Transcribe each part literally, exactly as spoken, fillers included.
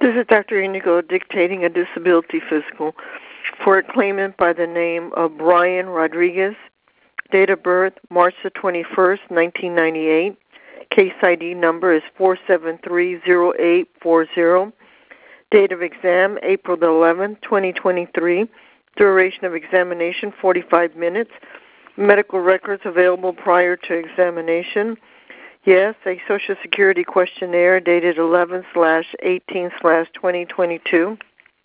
This is Doctor Inigo dictating a disability physical for a claimant by the name of Brian Rodriguez. Date of birth, March the twenty-first, nineteen ninety-eight. Case I D number is four seven three zero eight four zero. Date of exam, April the eleventh, twenty twenty-three. Duration of examination, forty-five minutes. Medical records available prior to examination. Yes, a Social Security questionnaire dated eleven slash eighteen slash twenty twenty-two.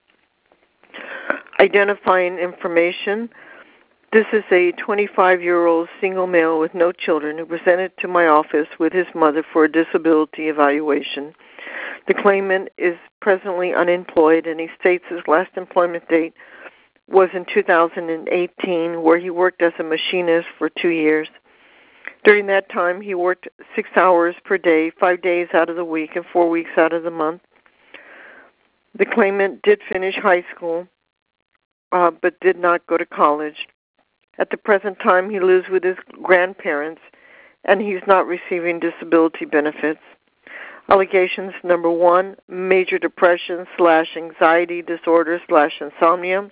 Identifying information. This is a twenty-five-year-old single male with no children who presented to my office with his mother for a disability evaluation. The claimant is presently unemployed, and he states his last employment date was in two thousand eighteen, where he worked as a machinist for two years. During that time, he worked six hours per day, five days out of the week, and four weeks out of the month. The claimant did finish high school, uh, but did not go to college. At the present time, he lives with his grandparents, and he's not receiving disability benefits. Allegations, number one, major depression slash anxiety disorder slash insomnia.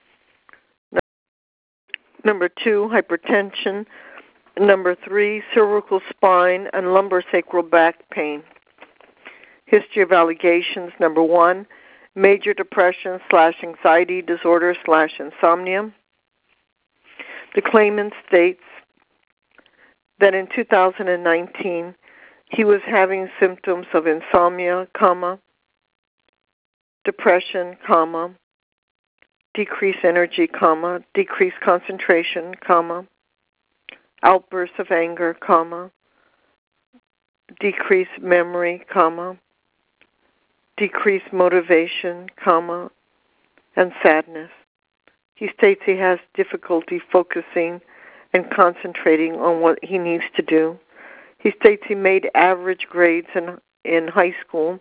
Number two, hypertension. Number three, cervical spine and lumbar sacral back pain. History of allegations, number one, major depression slash anxiety disorder slash insomnia. The claimant states that in two thousand nineteen, he was having symptoms of insomnia, comma, depression, comma, decreased energy, comma, decreased concentration, comma, outbursts of anger, comma, decreased memory, comma, decreased motivation, comma, and sadness. He states he has difficulty focusing and concentrating on what he needs to do. He states he made average grades in, in high school,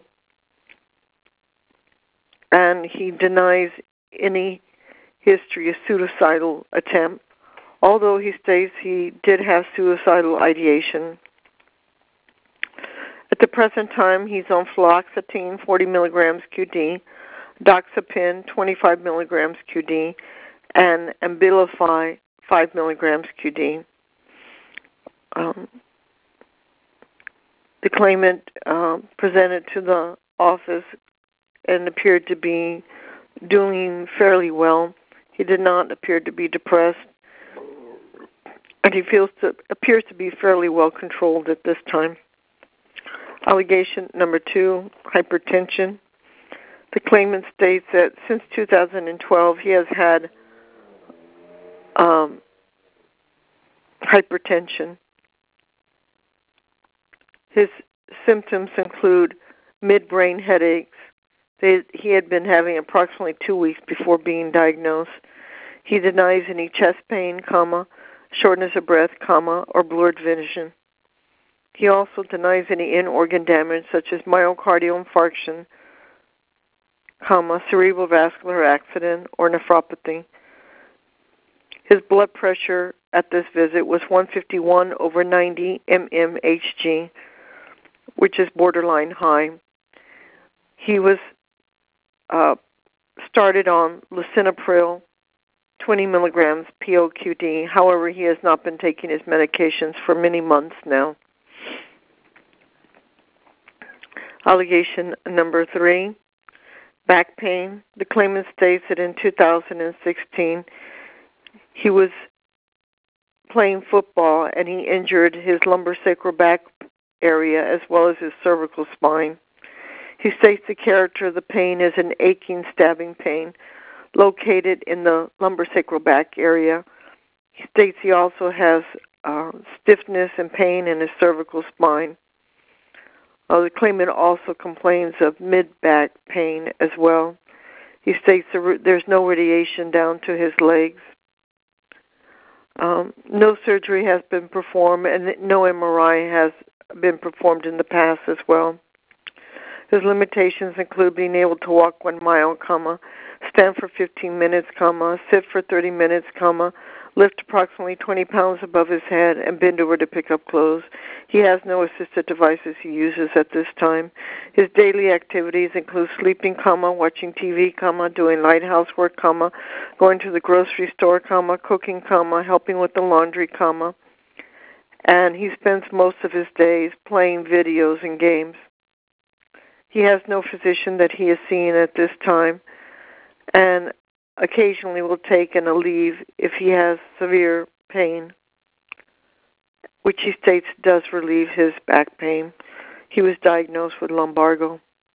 and he denies any history of suicidal attempt, although he states he did have suicidal ideation. At the present time, he's on fluoxetine, forty milligrams Q D, doxepin, twenty-five milligrams Q D, and Abilify, five milligrams Q D. Um, the claimant uh, presented to the office and appeared to be doing fairly well. He did not appear to be depressed, and he feels to, appears to be fairly well controlled at this time. Allegation number two, hypertension. The claimant states that since two thousand twelve he has had um, hypertension. His symptoms include midbrain headaches. They, he had been having approximately two weeks before being diagnosed. He denies any chest pain, comma, shortness of breath, comma, or blurred vision. He also denies any in-organ damage such as myocardial infarction, comma, cerebral vascular accident, or nephropathy. His blood pressure at this visit was one fifty-one over ninety millimeters of mercury, which is borderline high. He was uh, started on lisinopril, twenty milligrams P O Q D. However, he has not been taking his medications for many months now. Allegation number three, back pain. The claimant states that in two thousand sixteen he was playing football and he injured his lumbar sacral back area as well as his cervical spine. He states the character of the pain is an aching, stabbing pain located in the lumbar sacral back area. He states he also has uh, stiffness and pain in his cervical spine. Uh, the claimant also complains of mid-back pain as well. He states there's no radiation down to his legs. Um, no surgery has been performed, and no M R I has been performed in the past as well. His limitations include being able to walk one mile, comma, stand for fifteen minutes, comma, sit for thirty minutes, comma, lift approximately twenty pounds above his head, and bend over to pick up clothes. He has no assisted devices he uses at this time. His daily activities include sleeping, comma, watching T V, comma, doing light housework, comma, going to the grocery store, comma, cooking, comma, helping with the laundry, comma, and he spends most of his days playing videos and games. He has no physician that he is seeing at this time, and occasionally will take an Aleve if he has severe pain, which he states does relieve his back pain. He was diagnosed with lumbago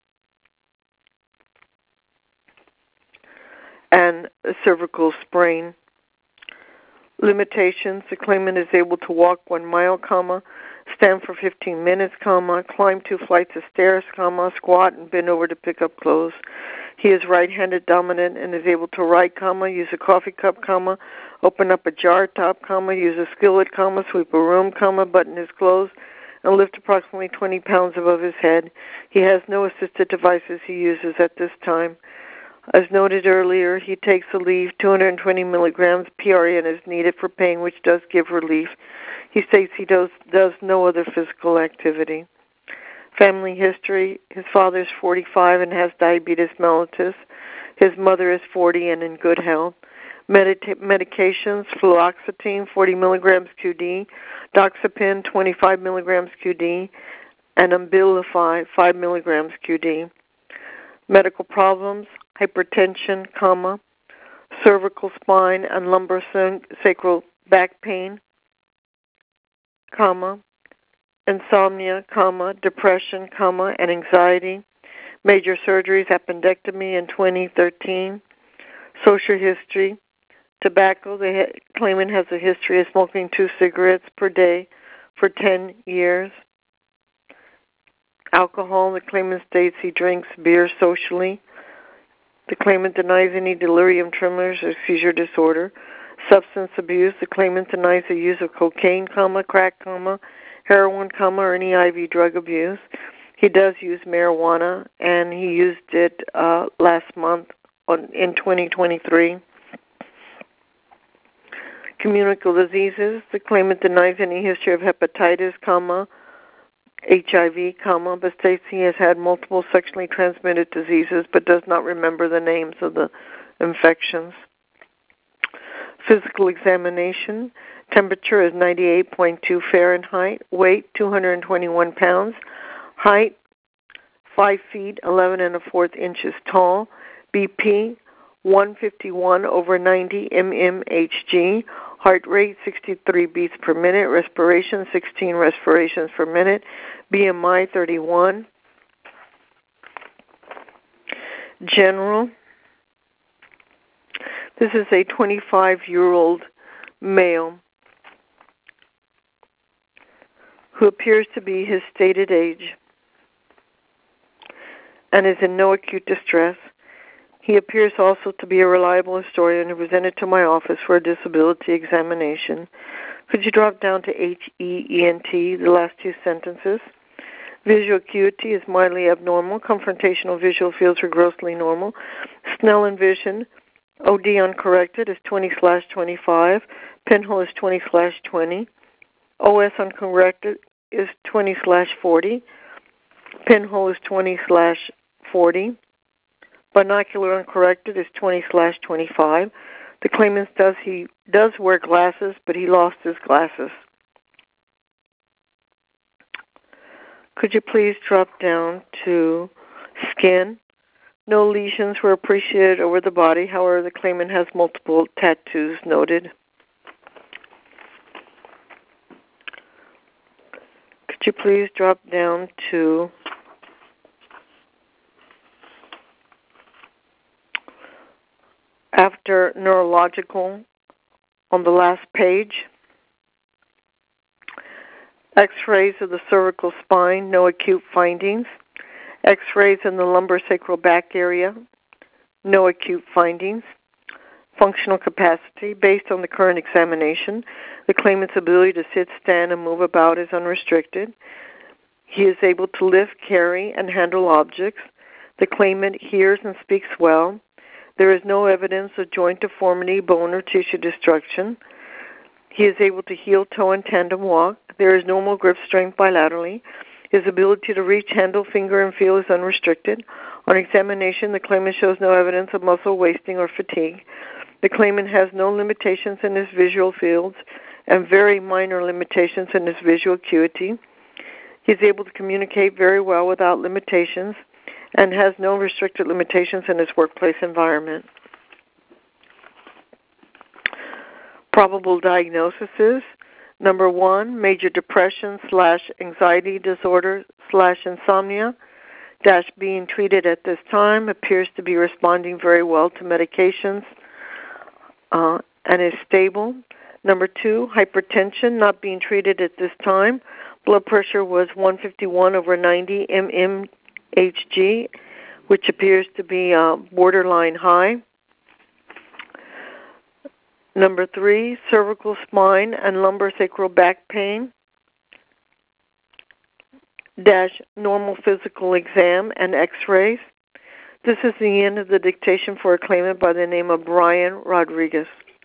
and a cervical sprain. Limitations: the claimant is able to walk one mile, comma, stand for fifteen minutes, comma, climb two flights of stairs, comma, squat and bend over to pick up clothes. He is right-handed dominant and is able to write, comma, use a coffee cup, comma, open up a jar top, comma, use a skillet, comma, sweep a room, comma, button his clothes, and lift approximately twenty pounds above his head. He has no assisted devices he uses at this time. As noted earlier, he takes Aleve, two hundred twenty milligrams P R N is needed for pain, which does give relief. He states he does, does no other physical activity. Family history: his father is forty-five and has diabetes mellitus. His mother is forty and in good health. Medita- medications: fluoxetine, forty milligrams Q D, doxepin, twenty-five milligrams Q D, and Abilify, five milligrams Q D. Medical problems: hypertension, comma, cervical spine and lumbar sacral back pain, comma, insomnia, comma, depression, comma, and anxiety. Major surgeries: appendectomy in twenty thirteen. Social history: tobacco. The claimant has a history of smoking two cigarettes per day for ten years. Alcohol: the claimant states he drinks beer socially. The claimant denies any delirium tremors or seizure disorder. Substance abuse: the claimant denies the use of cocaine, comma, crack, comma, heroin, comma, or any I V drug abuse. He does use marijuana, and he used it uh, last month on, in twenty twenty-three. Communicable diseases: the claimant denies any history of hepatitis, comma, H I V, comma, but states he has had multiple sexually transmitted diseases but does not remember the names of the infections. Physical examination: temperature is ninety-eight point two Fahrenheit, weight two hundred twenty-one pounds, height five feet eleven and a fourth inches tall, B P one fifty-one over ninety mmHg, heart rate sixty-three beats per minute, respiration sixteen respirations per minute, B M I thirty-one. General: this is a twenty-five-year-old male who appears to be his stated age and is in no acute distress. He appears also to be a reliable historian who presented to my office for a disability examination. Could you drop down to H E E N T, the last two sentences? Visual acuity is mildly abnormal. Confrontational visual fields are grossly normal. Snellen vision, O D uncorrected, is twenty slash twenty-five. Pinhole is twenty slash twenty. O S uncorrected is twenty slash forty. Pinhole is twenty slash forty. Binocular uncorrected is twenty slash twenty-five. The claimant does he does wear glasses, but he lost his glasses. Could you please drop down to skin? No lesions were appreciated over the body. However, the claimant has multiple tattoos noted. Could you please drop down to after neurological on the last page? X-rays of the cervical spine, no acute findings. X-rays in the lumbar sacral back area, no acute findings. Functional capacity: based on the current examination, the claimant's ability to sit, stand, and move about is unrestricted. He is able to lift, carry, and handle objects. The claimant hears and speaks well. There is no evidence of joint deformity, bone, or tissue destruction. He is able to heel toe and tandem walk. There is normal grip strength bilaterally. His ability to reach, handle, finger, and feel is unrestricted. On examination, the claimant shows no evidence of muscle wasting or fatigue. The claimant has no limitations in his visual fields and very minor limitations in his visual acuity. He is able to communicate very well without limitations and has no restricted limitations in his workplace environment. Probable diagnosis is, number one, major depression slash anxiety disorder slash insomnia, dash being treated at this time, appears to be responding very well to medications uh, and is stable. Number two, hypertension, not being treated at this time. Blood pressure was one fifty-one over ninety mmHg, which appears to be uh, borderline high. Number three, cervical spine and lumbar sacral back pain, dash normal physical exam and x-rays. This is the end of the dictation for a claimant by the name of Brian Rodriguez.